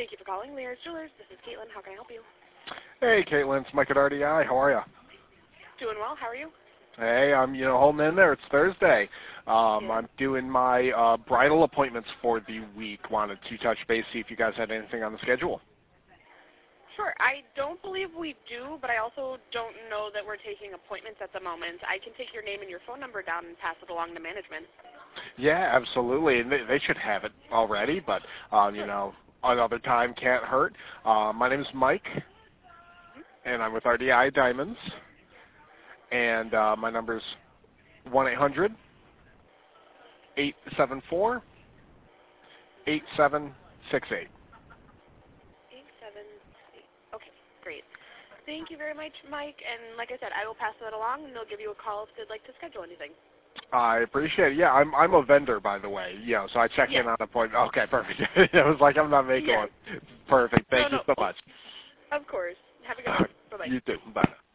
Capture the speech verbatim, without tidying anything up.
Thank you for calling Lear's Jewelers. This is Caitlin. How can I help you? Hey, Caitlin, it's Mike at R D I. How are you? Doing well. How are you? Hey, I'm you know holding in there. It's Thursday. Um, Yeah. I'm doing my uh, bridal appointments for the week. Wanted to touch base, see if you guys had anything on the schedule. Sure. I don't believe we do, but I also don't know that we're taking appointments at the moment. I can take your name and your phone number down and pass it along to management. Yeah, absolutely. And they, they should have it already, but um, you Sure. know, another time can't hurt. Uh, my name is Mike, and I'm with R D I Diamonds, and uh, my number's one eight hundred eight seven four eight seven six eight. Eight seven eight. Okay, great. Thank you very much, Mike. And like I said, I will pass that along, and they'll give you a call if they'd like to schedule anything. I appreciate it. Yeah, I'm I'm a vendor, by the way. Yeah, so I check Yes. in on appointment. Okay, perfect. It was like I'm not making Yes. one. Perfect. Thank No, you no. so much. Of course. Have a good one. Bye-bye. You too. Bye.